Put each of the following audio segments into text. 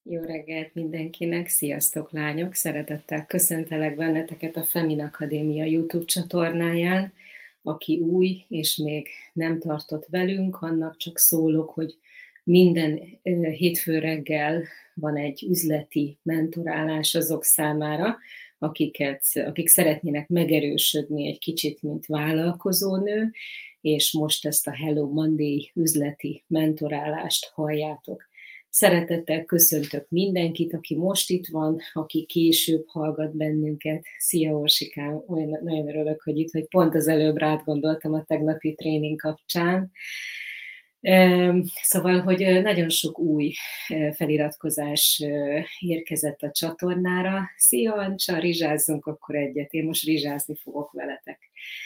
Jó reggelt mindenkinek, sziasztok lányok! Szeretettel köszöntelek benneteket a Femin Akadémia YouTube csatornáján. Aki új és még nem tartott velünk, annak csak szólok, hogy minden hétfő reggel van egy üzleti mentorálás azok számára, akik szeretnének megerősödni egy kicsit, mint vállalkozónő, és most ezt a Hello Monday üzleti mentorálást halljátok. Szeretettel köszöntök mindenkit, aki most itt van, aki később hallgat bennünket. Szia Orsikám, olyan nagyon örülök, hogy itt vagy. Pont az előbb rád gondoltam a tegnapi tréning kapcsán. Szóval, hogy nagyon sok új feliratkozás érkezett a csatornára. Szia Ancsa, rizsázzunk akkor egyet. Én most rizsázni fogok veletek.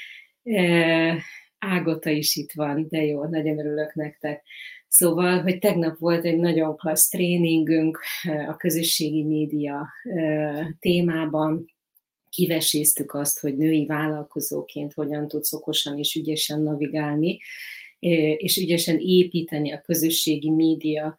Ágota is itt van, de jó, nagyon örülök nektek. Szóval, hogy tegnap volt egy nagyon klassz tréningünk a közösségi média témában. Kiveséztük azt, hogy női vállalkozóként hogyan tudsz okosan és ügyesen navigálni, és ügyesen építeni a közösségi média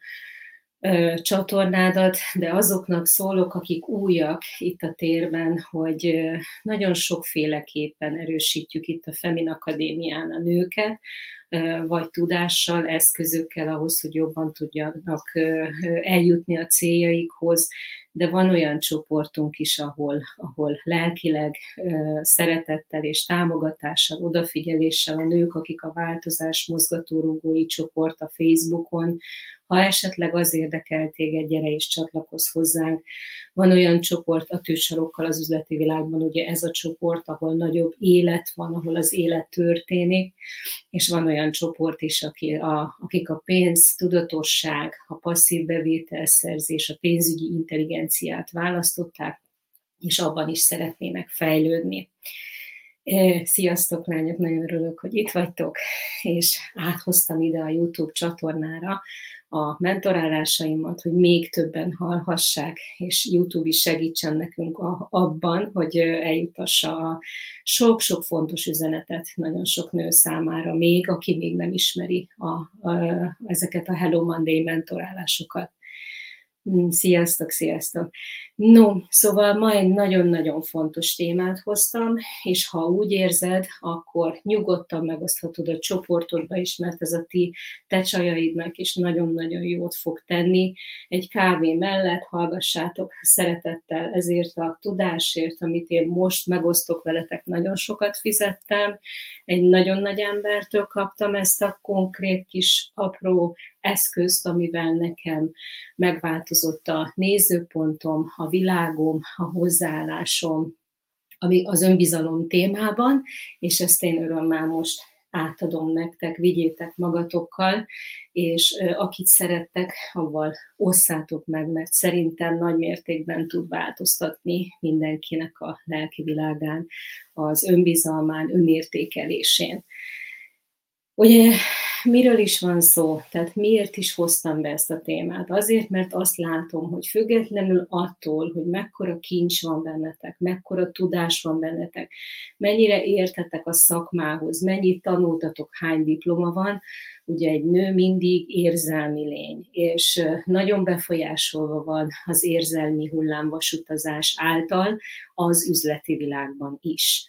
csatornádat, de azoknak szólok, akik újak itt a térben, hogy nagyon sokféleképpen erősítjük itt a Femin Akadémián a nőket, vagy tudással, eszközökkel ahhoz, hogy jobban tudjanak eljutni a céljaikhoz, de van olyan csoportunk is, ahol lelkileg, szeretettel és támogatással, odafigyeléssel a nők, akik a változás mozgatórugói csoport a Facebookon. Ha esetleg az érdekel téged, gyere és csatlakozz hozzánk. Van olyan csoport a tűsarokkal az üzleti világban, ugye ez a csoport, ahol nagyobb élet van, ahol az élet történik, és van olyan csoport is, akik a pénz, tudatosság, a passzív bevételszerzés, a pénzügyi intelligenciát választották, és abban is szeretnének fejlődni. Sziasztok lányok, nagyon örülök, hogy itt vagytok, és áthoztam ide a YouTube csatornára a mentorálásaimat, hogy még többen hallhassák, és YouTube is segítsen nekünk abban, hogy eljutassa a sok-sok fontos üzenetet nagyon sok nő számára még, aki még nem ismeri ezeket a Hello Monday mentorálásokat. Sziasztok, sziasztok! No, szóval ma egy nagyon-nagyon fontos témát hoztam, és ha úgy érzed, akkor nyugodtan megoszthatod a csoportodba is, mert ez a te csajaidnak is nagyon-nagyon jót fog tenni. Egy kávé mellett hallgassátok szeretettel ezért a tudásért, amit én most megosztok veletek, nagyon sokat fizettem. Egy nagyon nagy embertől kaptam ezt a konkrét kis apró eszközt, amivel nekem megváltozott a nézőpontom, a világom, a hozzáállásom az önbizalom témában, és ezt én örömmel most átadom nektek, vigyétek magatokkal, és akit szerettek, avval osszátok meg, mert szerintem nagy mértékben tud változtatni mindenkinek a lelki világán, az önbizalmán, önértékelésén. Ugye miről is van szó? Tehát miért is hoztam be ezt a témát? Azért, mert azt látom, hogy függetlenül attól, hogy mekkora kincs van bennetek, mekkora tudás van bennetek, mennyire értetek a szakmához, mennyit tanultatok, hány diploma van, ugye egy nő mindig érzelmi lény, és nagyon befolyásolva van az érzelmi hullámvasutazás által az üzleti világban is.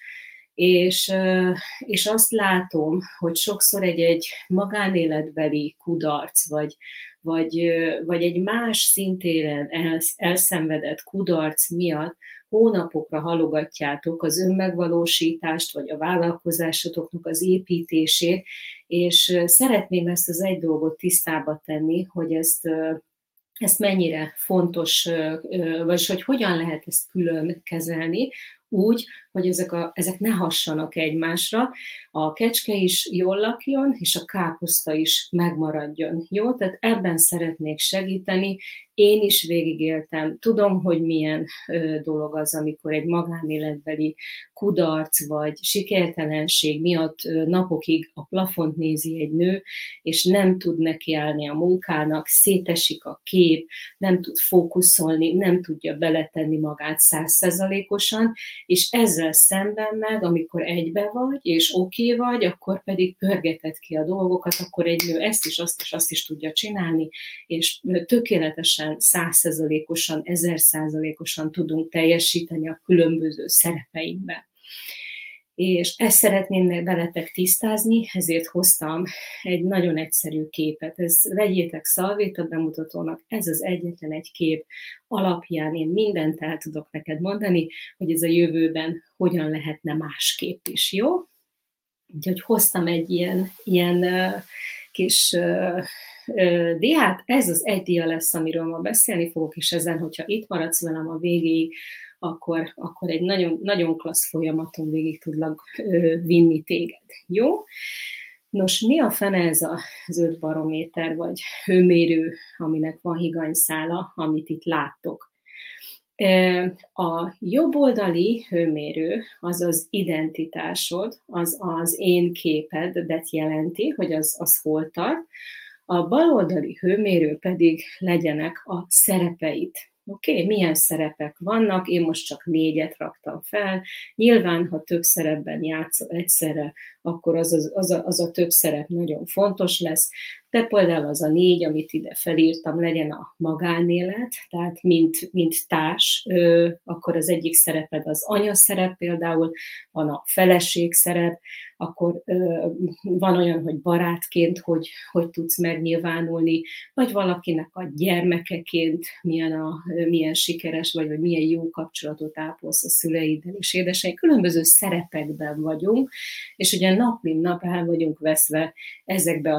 És azt látom, hogy sokszor egy magánéletbeli kudarc, vagy egy más szintéren elszenvedett kudarc miatt hónapokra halogatjátok az önmegvalósítást, vagy a vállalkozásotoknak az építését, és szeretném ezt az egy dolgot tisztába tenni, hogy ezt mennyire fontos, vagy hogy hogyan lehet ezt külön kezelni, úgy, hogy ezek ne hassanak egymásra, a kecske is jól lakjon, és a káposzta is megmaradjon. Jó? Tehát ebben szeretnék segíteni. Én is végigéltem. Tudom, hogy milyen dolog az, amikor egy magánéletbeli kudarc vagy sikertelenség miatt napokig a plafont nézi egy nő, és nem tud nekiállni a munkának, szétesik a kép, nem tud fókuszolni, nem tudja beletenni magát 100%-osan, és ezzel ezzel szemben meg, amikor egybe vagy, és oké vagy, akkor pedig pörgeted ki a dolgokat, akkor egy nő ezt is, azt is, azt is tudja csinálni, és tökéletesen, 100%-osan, 1000%-osan tudunk teljesíteni a különböző szerepeinkben. És ezt szeretném veletek tisztázni, ezért hoztam egy nagyon egyszerű képet. Vegyétek Szalvéta bemutatónak, ez az egyetlen egy kép alapján én mindent el tudok neked mondani, hogy ez a jövőben hogyan lehetne másképp is, jó? Úgyhogy hoztam egy ilyen kis diát, ez az egy dia lesz, amiről ma beszélni fogok, és ezen, hogyha itt maradsz velem a végéig, akkor egy nagyon, nagyon klassz folyamaton végig tudlak vinni téged. Jó? Nos, mi a fene ez az 5 barométer, vagy hőmérő, aminek van higanyszála, amit itt láttok? A jobboldali hőmérő az az identitásod, az én képedet jelenti, hogy az hol tart. A baloldali hőmérő pedig legyenek a szerepeid. Oké, milyen szerepek vannak, én most csak 4-et raktam fel. Nyilván, ha több szerepben játszol egyszerre, akkor az a több szerep nagyon fontos lesz. De például az a 4, amit ide felírtam, legyen a magánélet, tehát mint társ, akkor az egyik szereped az anya szerep például, van a feleség szerep, akkor van olyan, hogy barátként, hogy tudsz megnyilvánulni, vagy valakinek a gyermekeként milyen sikeres vagy milyen jó kapcsolatot ápolsz a szüleiddel és édeseid. Különböző szerepekben vagyunk, és ugye nap mint nap el vagyunk veszve ezekbe a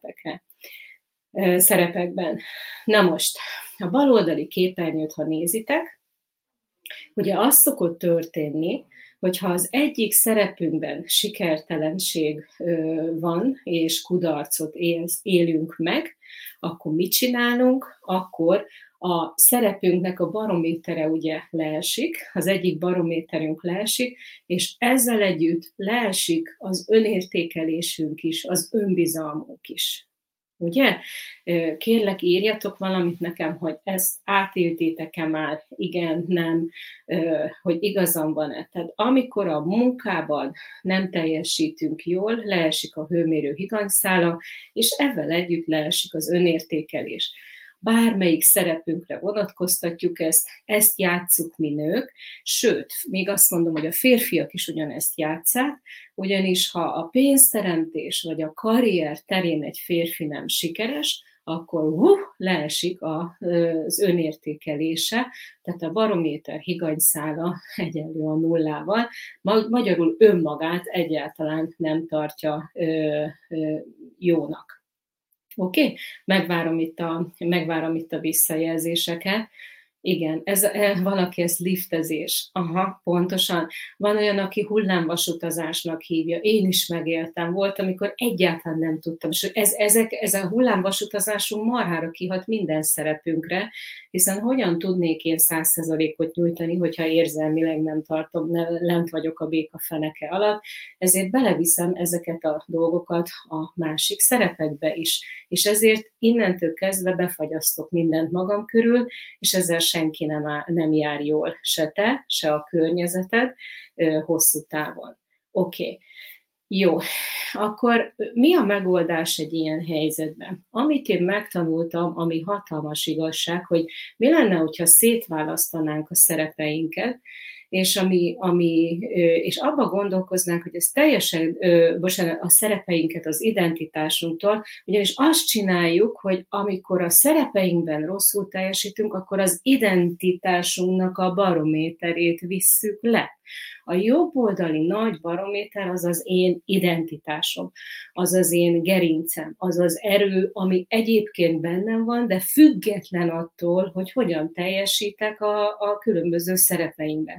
szerepekben. Na most, a baloldali képernyőt, ha nézitek, ugye az szokott történni, hogyha az egyik szerepünkben sikertelenség van, és kudarcot élünk meg, akkor mit csinálunk? Akkor a szerepünknek a barométere ugye leesik, az egyik barométerünk leesik, és ezzel együtt leesik az önértékelésünk is, az önbizalmunk is. Ugye? Kérlek, írjatok valamit nekem, hogy ezt átéltétek-e már, igen, nem, hogy igazam van-e. Tehát amikor a munkában nem teljesítünk jól, leesik a hőmérő higanyszála, és ezzel együtt leesik az önértékelés. Bármelyik szerepünkre vonatkoztatjuk ezt játsszuk mi nők, sőt, még azt mondom, hogy a férfiak is ugyanezt játsszák, ugyanis ha a pénzteremtés vagy a karrier terén egy férfi nem sikeres, akkor leesik az önértékelése, tehát a barométer higanyszála egyenlő a nullával, magyarul önmagát egyáltalán nem tartja jónak. Oké? Megvárom itt a visszajelzéseket. Igen, van, aki ezt liftezés. Aha, pontosan. Van olyan, aki hullámvasutazásnak hívja. Én is megéltem. Volt, amikor egyáltalán nem tudtam. És ez a hullámvasutazásunk marhára kihat minden szerepünkre, hiszen hogyan tudnék én 100%-ot nyújtani, hogyha érzelmileg nem tartom, lent vagyok a béka feneke alatt. Ezért beleviszem ezeket a dolgokat a másik szerepekbe is. És ezért innentől kezdve befagyasztok mindent magam körül, és ezzel senki nem jár jól, se te, se a környezeted hosszú távon. Oké. Jó, akkor mi a megoldás egy ilyen helyzetben? Amit én megtanultam, ami hatalmas igazság, hogy mi lenne, hogyha szétválasztanánk a szerepeinket, és és abba gondolkoznánk, hogy ez teljesen, a szerepeinket az identitásunktól, ugyanis azt csináljuk, hogy amikor a szerepeinkben rosszul teljesítünk, akkor az identitásunknak a barométerét visszük le. A jobboldali nagy barométer az az én identitásom, az az én gerincem, az az erő, ami egyébként bennem van, de független attól, hogy hogyan teljesítek a különböző szerepeimben.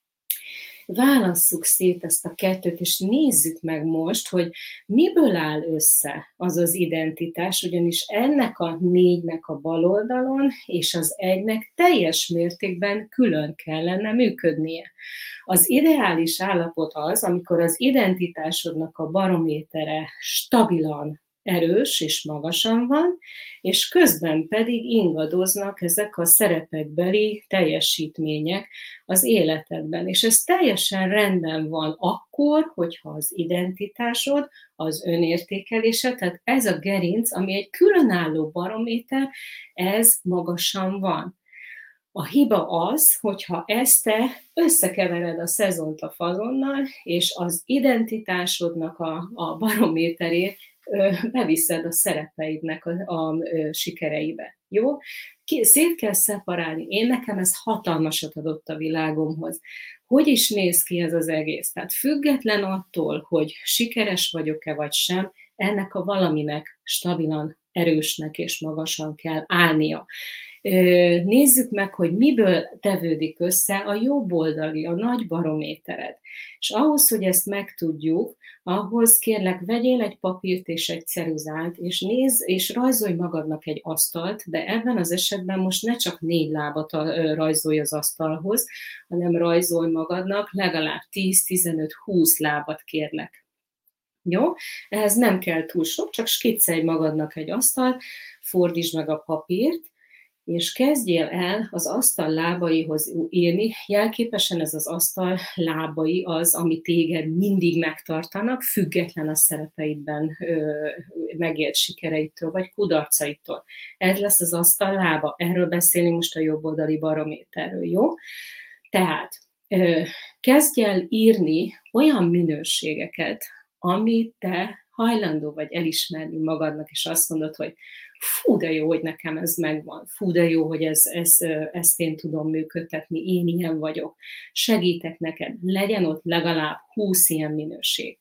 Válasszuk szét ezt a kettőt, és nézzük meg most, hogy miből áll össze az az identitás, ugyanis ennek a 4-nek a bal oldalon, és az 1-nek teljes mértékben külön kellene működnie. Az ideális állapot az, amikor az identitásodnak a barométere stabilan erős és magasan van, és közben pedig ingadoznak ezek a szerepekbeli teljesítmények az életedben. És ez teljesen rendben van akkor, hogyha az identitásod, az önértékelése, tehát ez a gerinc, ami egy különálló barométer, ez magasan van. A hiba az, hogyha ezt te összekevered a szezont a fazonnal, és az identitásodnak a barométerét beviszed a szerepeidnek a sikereibe. Jó? Szét kell szeparálni. Nekem ez hatalmasat adott a világomhoz. Hogy is néz ki ez az egész? Tehát független attól, hogy sikeres vagyok-e vagy sem, ennek a valaminek stabilan, erősnek és magasan kell állnia. Nézzük meg, hogy miből tevődik össze a jobb oldali, a nagy barométered. És ahhoz, hogy ezt megtudjuk, ahhoz kérlek, vegyél egy papírt és egy ceruzát, és nézz, és rajzolj magadnak egy asztalt, de ebben az esetben most ne csak 4 lábat rajzolj az asztalhoz, hanem rajzolj magadnak legalább 10-15-20 lábat, kérlek. Jó? Ehhez nem kell túl sok, csak skiccelj magadnak egy asztalt, fordítsd meg a papírt, és kezdjél el az asztal lábaihoz írni. Jelképesen ez az asztal lábai az, ami téged mindig megtartanak, független a szerepeidben megélt sikereitől, vagy kudarcaitól. Ez lesz az asztal lába. Erről beszélünk most a jobboldali barométerről, jó? Tehát kezdj el írni olyan minőségeket, amit te hajlandó vagy elismerni magadnak, és azt mondod, hogy fú, de jó, hogy nekem ez megvan, fú, de jó, hogy ezt én tudom működtetni, én ilyen vagyok, segítek neked, legyen ott legalább 20 ilyen minőség.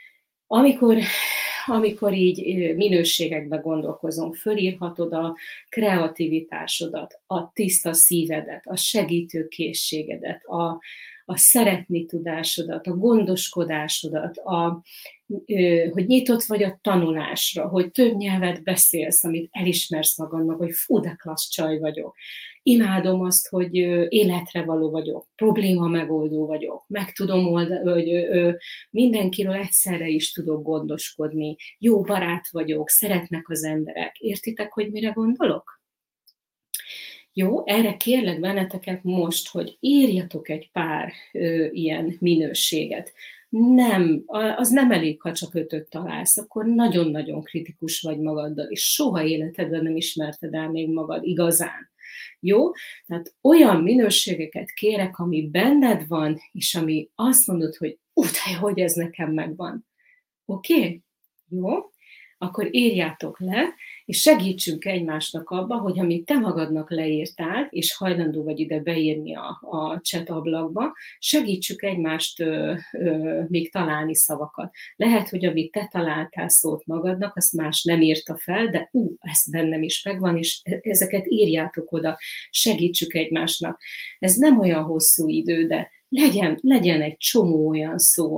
Amikor így minőségekbe gondolkozunk, fölírhatod a kreativitásodat, a tiszta szívedet, a segítőkészségedet, a szeretni tudásodat, a gondoskodásodat, hogy nyitott vagy a tanulásra, hogy több nyelvet beszélsz, amit elismersz magadnak, hogy fú, de klassz csaj vagyok. Imádom azt, hogy életre való vagyok, probléma megoldó vagyok, meg tudom oldani, hogy mindenkiről egyszerre is tudok gondoskodni, jó barát vagyok, szeretnek az emberek. Értitek, hogy mire gondolok? Jó, erre kérlek benneteket most, hogy írjatok egy pár ilyen minőséget. Az nem elég, ha csak 5-öt találsz, akkor nagyon-nagyon kritikus vagy magaddal, és soha életedben nem ismerted el még magad igazán. Jó? Tehát olyan minőségeket kérek, ami benned van, és ami azt mondod, hogy de hogy ez nekem megvan. Oké? Jó? Akkor írjátok le, és segítsünk egymásnak abba, hogy amit te magadnak leírtál, és hajlandó vagy ide beírni a chat ablakba, segítsük egymást még találni szavakat. Lehet, hogy amit te találtál szót magadnak, azt más nem írta fel, de ez bennem is megvan, és ezeket írjátok oda, segítsük egymásnak. Ez nem olyan hosszú idő, de legyen egy csomó olyan szó,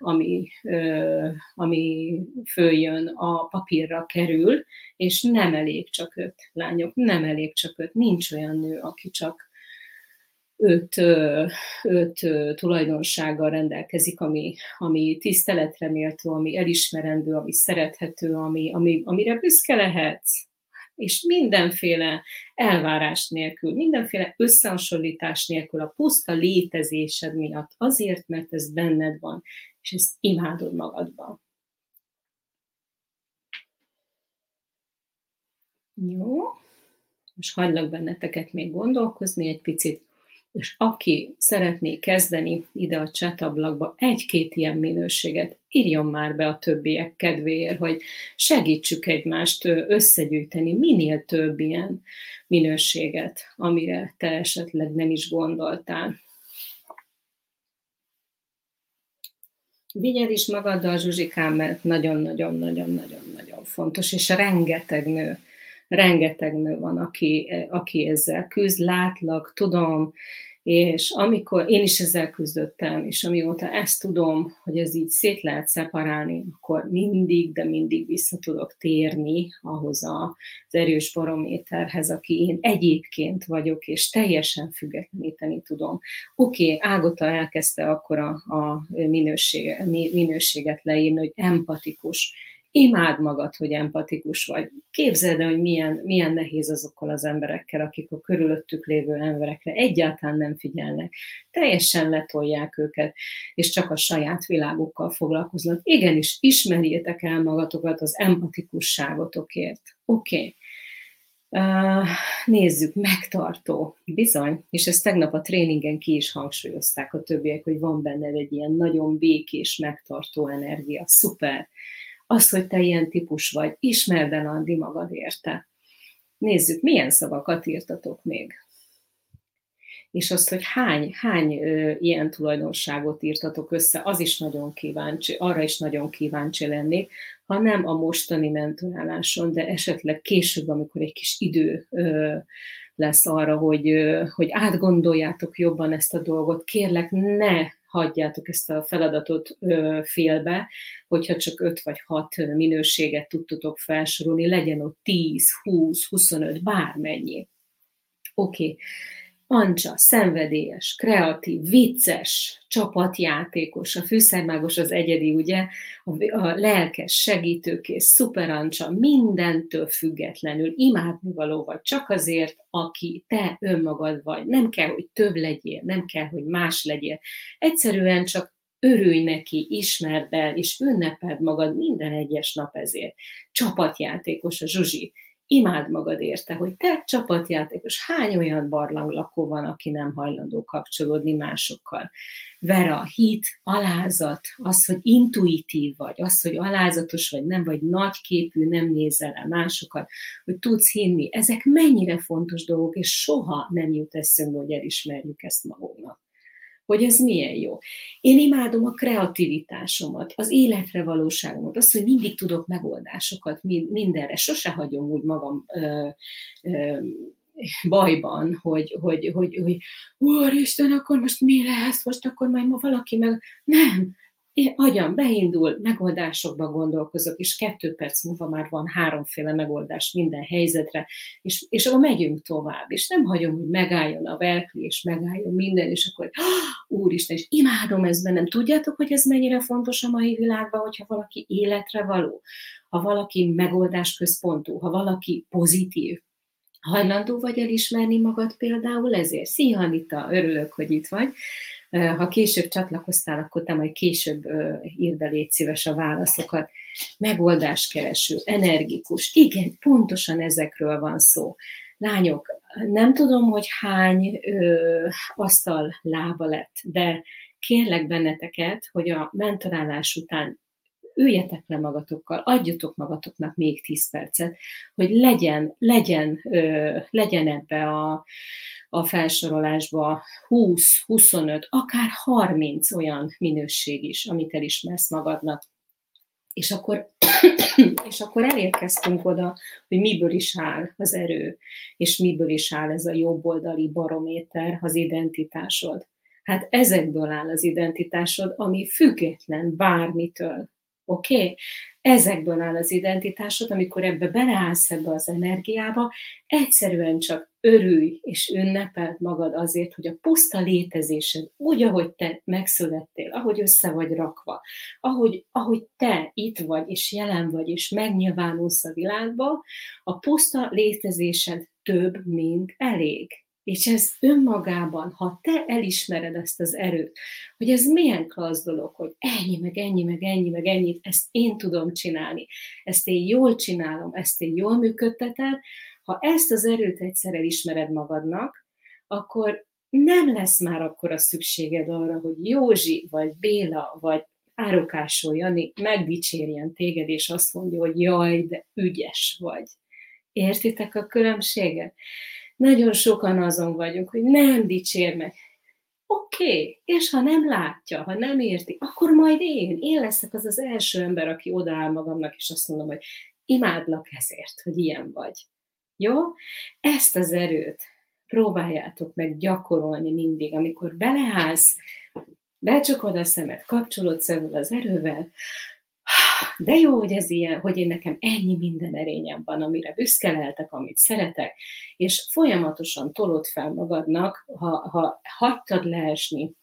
ami följön, a papírra kerül, és nem elég csak 5, lányok, nem elég csak 5. Nincs olyan nő, aki csak 5 tulajdonsággal rendelkezik, ami tiszteletre méltó, ami elismerendő, ami szerethető, amire büszke lehetsz. És mindenféle elvárás nélkül, mindenféle összehasonlítás nélkül, a puszta létezésed miatt, azért, mert ez benned van, és ezt imádod magadban. Jó, most hagylak benneteket még gondolkozni egy picit, és aki szeretné kezdeni ide a chat ablakba 1-2 ilyen minőséget, írjon már be a többiek kedvéért, hogy segítsük egymást összegyűjteni minél több ilyen minőséget, amire te esetleg nem is gondoltál. Vigyed is magaddal, Zsuzsikám, mert nagyon-nagyon-nagyon-nagyon-nagyon fontos, és rengeteg nő van, aki ezzel küzd, látlak, tudom, és amikor én is ezzel küzdöttem, és amióta ezt tudom, hogy ez így szét lehet szeparálni, akkor mindig vissza tudok térni ahhoz az erős barométerhez, aki én egyébként vagyok, és teljesen függetleníteni tudom. Oké, Ágota elkezdte akkor a minőséget leírni, hogy empatikus. imád magad, hogy empatikus vagy. Képzeld el, hogy milyen nehéz azokkal az emberekkel, akik a körülöttük lévő emberekre egyáltalán nem figyelnek. Teljesen letolják őket, és csak a saját világukkal foglalkoznak. Igenis, ismerjétek el magatokat az empatikusságotokért. Oké. Nézzük, megtartó. Bizony, és ezt tegnap a tréningen ki is hangsúlyozták a többiek, hogy van benned egy ilyen nagyon békés, megtartó energia. Szuper! Azt, hogy te ilyen típus vagy, ismerd el, Andi, magad érte. Nézzük, milyen szavakat írtatok még. És azt, hogy hány ilyen tulajdonságot írtatok össze, az is nagyon kíváncsi, arra is nagyon kíváncsi lennék, ha nem a mostani mentoráláson, de esetleg később, amikor egy kis idő lesz arra, hogy átgondoljátok jobban ezt a dolgot, kérlek, ne hagyjátok ezt a feladatot félbe, hogyha csak 5 vagy 6 minőséget tudtok felsorolni, legyen ott 10, 20, 25, bármennyi. Oké. Ancsa, szenvedélyes, kreatív, vicces, csapatjátékos, a fűszermágos az egyedi, ugye, a lelkes, segítőkész, szuper Ancsa, mindentől függetlenül imádnivaló vagy, csak azért, aki te önmagad vagy. Nem kell, hogy több legyél, nem kell, hogy más legyél. Egyszerűen csak örülj neki, ismerd el, és ünnepeld magad minden egyes nap ezért. Csapatjátékos a Zsuzsi. Imád magad érte, hogy te csapatjátékos, hány olyan barlanglakó van, aki nem hajlandó kapcsolódni másokkal. Vera, hit, alázat, az, hogy intuitív vagy, az, hogy alázatos vagy, nem vagy nagyképű, nem nézel el másokat, hogy tudsz hinni. Ezek mennyire fontos dolgok, és soha nem jut eszünkbe, hogy elismerjük ezt magunknak. Hogy ez milyen jó. Én imádom a kreativitásomat, az életre valóságomat, azt, hogy mindig tudok megoldásokat mindenre. Sose hagyom úgy magam bajban, hogy Úristen, akkor most mi lesz, most akkor majd ma valaki meg... Nem, agyam beindul, megoldásokba gondolkozok, és 2 perc múlva már van 3 megoldás minden helyzetre, és akkor megyünk tovább, és nem hagyom, hogy megálljon a verkli, és megálljon minden, és akkor Úristen, és imádom ezt bennem. Tudjátok, hogy ez mennyire fontos a mai világban, hogyha valaki életre való, ha valaki megoldásközpontú, ha valaki pozitív. Hajlandó vagy elismerni magad például ezért? Szia, Anita, örülök, hogy itt vagy. Ha később csatlakoztál, akkor te majd később írd be, légy szíves a válaszokat. Megoldáskereső, energikus. Igen, pontosan ezekről van szó. Lányok, nem tudom, hogy hány asztal lába lett, de kérlek benneteket, hogy a mentorálás után üljetek le magatokkal, adjatok magatoknak még 10 percet, hogy legyen ebbe a felsorolásba 20, 25, akár 30 olyan minőség is, amit elismersz magadnak. És akkor elérkeztünk oda, hogy miből is áll az erő, és miből is áll ez a jobboldali barométer, az identitásod. Hát ezekből áll az identitásod, ami független bármitől. Oké? Ezekből áll az identitásod, amikor ebbe beleállsz ebbe az energiába, egyszerűen csak örülj és ünnepeld magad azért, hogy a puszta létezésed, úgy, ahogy te megszülettél, ahogy össze vagy rakva, ahogy te itt vagy, és jelen vagy, és megnyilvánulsz a világba, a puszta létezésed több, mint elég. És ez önmagában, ha te elismered ezt az erőt, hogy ez milyen klassz dolog, hogy ennyi, meg ennyi, meg ennyi, meg ennyit, ezt én tudom csinálni, ezt én jól csinálom, ezt én jól működtetem, ha ezt az erőt egyszer elismered magadnak, akkor nem lesz már akkora szükséged arra, hogy Józsi, vagy Béla, vagy Árokásó Jani megdicsérjen téged, és azt mondja, hogy jaj, de ügyes vagy. Értitek a különbséget? Nagyon sokan azon vagyunk, hogy nem dicsér meg. Oké, és ha nem látja, ha nem érti, akkor majd én leszek az első ember, aki odaáll magamnak, és azt mondom, hogy imádlak ezért, hogy ilyen vagy. Jó? Ezt az erőt próbáljátok meg gyakorolni mindig, amikor beleállsz, becsukod a szemed, kapcsolódsz ezzel az erővel, de jó, hogy ez ilyen, hogy én nekem ennyi minden erényem van, amire büszke lehetek, amit szeretek, és folyamatosan tolod fel magadnak, ha hagytad leesni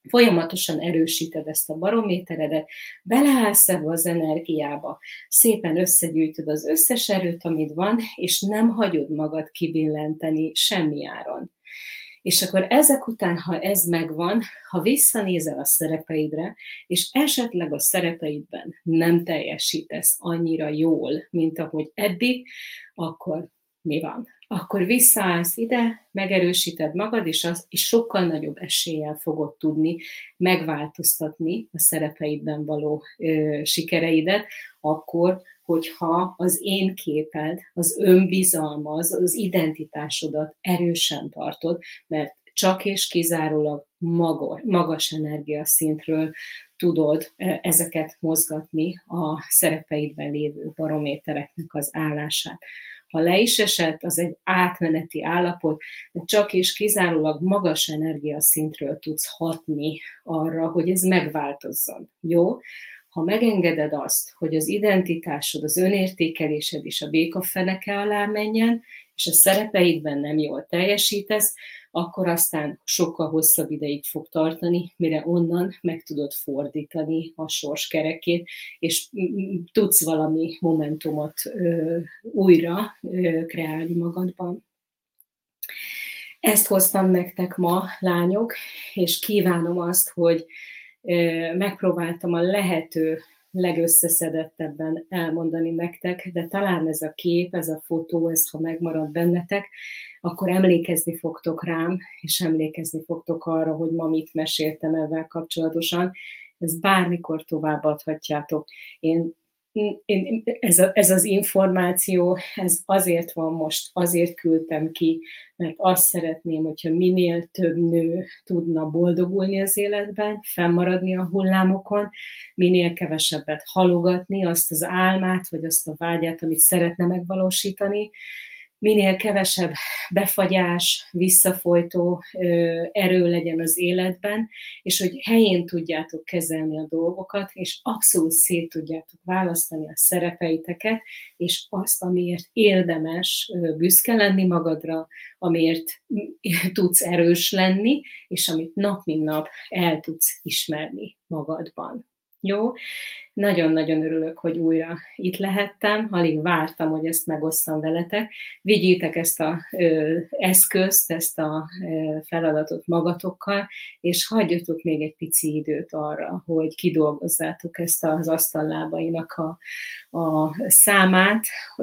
Folyamatosan erősíted ezt a barométeredet, beleállsz ebbe az energiába, szépen összegyűjtöd az összes erőt, amit van, és nem hagyod magad kibillenteni semmi áron. És akkor ezek után, ha ez megvan, ha visszanézel a szerepeidre, és esetleg a szerepeidben nem teljesítesz annyira jól, mint ahogy eddig, akkor mi van? Akkor visszaállsz ide, megerősíted magad, és sokkal nagyobb eséllyel fogod tudni megváltoztatni a szerepeidben való sikereidet, akkor, hogyha az én képed, az önbizalmad, az identitásodat erősen tartod, mert csak és kizárólag magas energiaszintről tudod ezeket mozgatni a szerepeidben lévő barométereknek az állását. Ha le is esett, az egy átmeneti állapot, de csak és kizárólag magas energiaszintről tudsz hatni arra, hogy ez megváltozzon. Jó? Ha megengeded azt, hogy az identitásod, az önértékelésed is a békafeneke alá menjen, és a szerepeidben nem jól teljesítesz, akkor aztán sokkal hosszabb ideig fog tartani, mire onnan meg tudod fordítani a sorskerekét, és tudsz valami momentumot újra kreálni magadban. Ezt hoztam nektek ma, lányok, és kívánom azt, hogy megpróbáltam a lehető legösszeszedettebben elmondani nektek, de talán ez a kép, ez a fotó, ez ha megmarad bennetek, akkor emlékezni fogtok rám, és emlékezni fogtok arra, hogy ma mit meséltem ezzel kapcsolatosan. Ezt bármikor továbbadhatjátok. Ez az információ, ez azért van most, azért küldtem ki, mert azt szeretném, hogyha minél több nő tudna boldogulni az életben, fennmaradni a hullámokon, minél kevesebbet halogatni azt az álmát, vagy azt a vágyát, amit szeretne megvalósítani, minél kevesebb befagyás, visszafolytó erő legyen az életben, és hogy helyén tudjátok kezelni a dolgokat, és abszolút szét tudjátok választani a szerepeiteket, és azt, amiért érdemes büszke lenni magadra, amiért tudsz erős lenni, és amit nap mint nap el tudsz ismerni magadban. Jó? Nagyon-nagyon örülök, hogy újra itt lehettem, alig vártam, hogy ezt megosszam veletek. Vigyétek ezt az eszközt, ezt a feladatot magatokkal, és hagyjatok még egy pici időt arra, hogy kidolgozzátok ezt az asztallábainak a számát,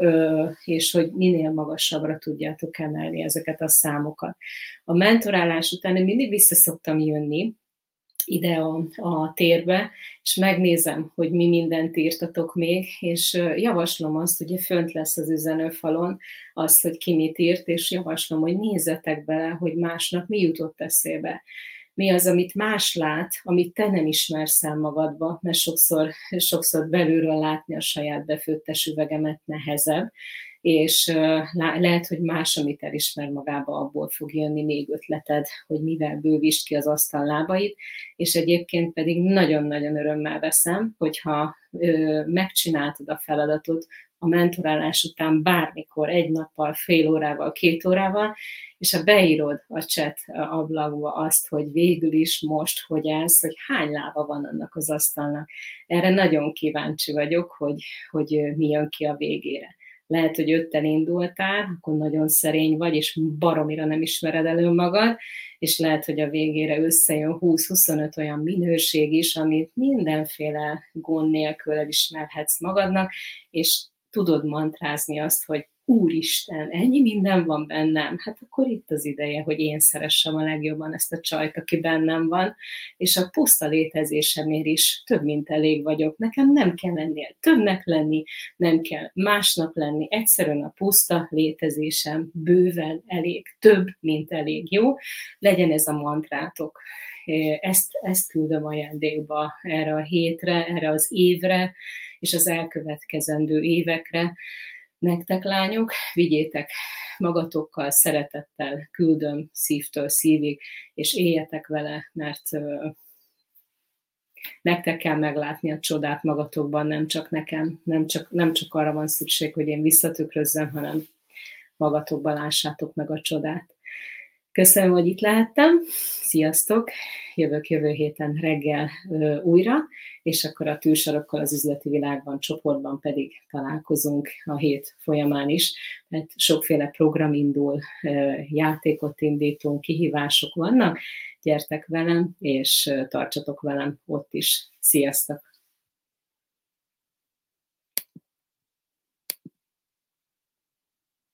és hogy minél magasabbra tudjátok emelni ezeket a számokat. A mentorálás után én mindig vissza szoktam jönni ide a térbe, és megnézem, hogy mi mindent írtatok még, és javaslom azt, ugye fönt lesz az üzenőfalon azt, hogy ki mit írt, és javaslom, hogy nézzetek bele, hogy másnak mi jutott eszébe. Mi az, amit más lát, amit te nem ismersz el magadba, mert sokszor belülről látni a saját befőttes üvegemet nehezebb, és lehet, hogy más, amit elismer magába, abból fog jönni még ötleted, hogy mivel bővítsd ki az asztallábait, és egyébként pedig nagyon-nagyon örömmel veszem, hogyha megcsináltad a feladatot a mentorálás után bármikor, egy nappal, fél órával, 2 órával, és ha beírod a chat ablakba azt, hogy végül is most hogy állsz, hogy hány lába van annak az asztalnak. Erre nagyon kíváncsi vagyok, hogy mi jön ki a végére. Lehet, hogy 5-tel indultál, akkor nagyon szerény vagy, és baromira nem ismered el önmagad, és lehet, hogy a végére összejön 20-25 olyan minőség is, amit mindenféle gond nélkül elismerhetsz magadnak, és tudod mantrázni azt, hogy Úristen, ennyi minden van bennem, hát akkor itt az ideje, hogy én szeressem a legjobban ezt a csajt, aki bennem van, és a puszta létezésemért is több, mint elég vagyok. Nekem nem kell ennél többnek lenni, nem kell másnak lenni, egyszerűen a puszta létezésem bőven elég, több, mint elég, jó? Legyen ez a mantrátok. Ezt küldöm ajándékba erre a hétre, erre az évre, és az elkövetkezendő évekre. Nektek, lányok, vigyétek magatokkal, szeretettel, küldöm szívtől szívig, és éljetek vele, mert nektek kell meglátni a csodát magatokban, nem csak nekem, nem csak arra van szükség, hogy én visszatükrözzem, hanem magatokban lássátok meg a csodát. Köszönöm, hogy itt lehettem, sziasztok, jövök jövő héten reggel újra, és akkor a Tűsarokkal az üzleti világban csoportban pedig találkozunk a hét folyamán is, mert sokféle program indul, játékot indítunk, kihívások vannak, gyertek velem, és tartsatok velem ott is. Sziasztok!